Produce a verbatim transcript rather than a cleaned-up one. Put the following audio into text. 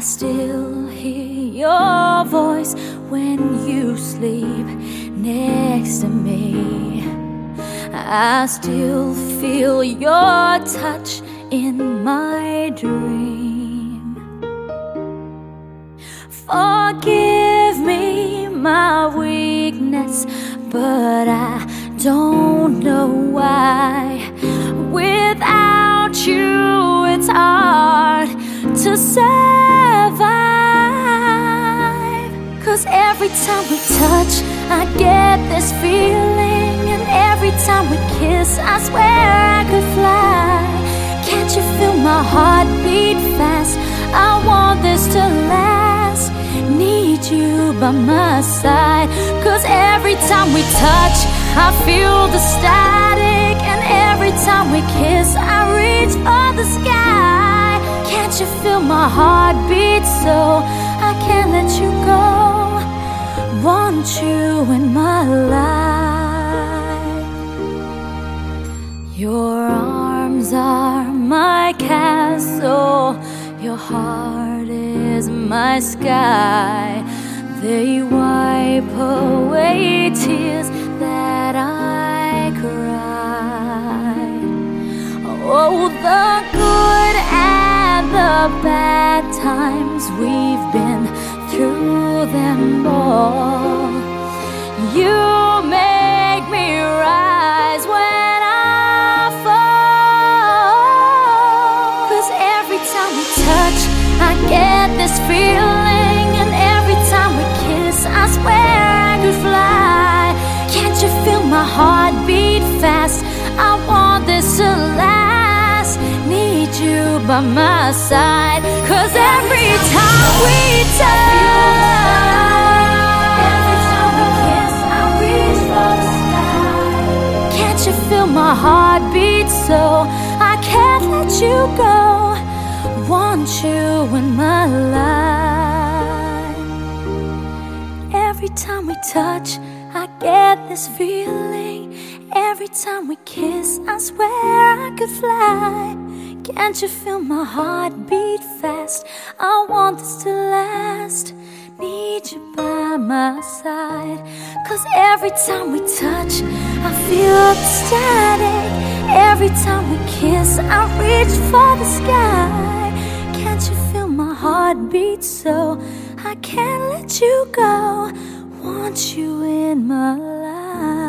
still hear your voice when you sleep next to me. I still feel your touch in my dream. Forgive me my weakness, but I don't know why. Without you, it's hard to survive. 'Cause every time we touch, I get this feeling, and every time we kiss, I swear I could fly. Can't you feel my heart beat fast? I want this to last. Need you by my side. 'Cause every time we touch, I feel the static, and every time we kiss, I reach for the sky. Can't you feel my heart beat so I can't let you go? Want you in my life. Your arms are my castle, your heart is my sky. They wipe away tears that I cried. Oh, the good and the bad times, we've been through them all. You make me rise when I fall. 'Cause every time we touch, I get this feeling, and every time we kiss, I swear I could fly. Can't you feel my heart beat fast? I want this to last. Need you by my side. 'Cause every time we touch, every time we kiss, I reach for the sky. Can't you feel my heart beat so I can't let you go? Want you in my life. Every time we touch, I get this feeling. Every time we kiss, I swear I could fly. Can't you feel my heart beat fast? I want this to last. Need you by my side. 'Cause every time we touch, I feel the static. Every time we kiss, I reach for the sky. Can't you feel my heart beat so I can't let you go? Want you in my life.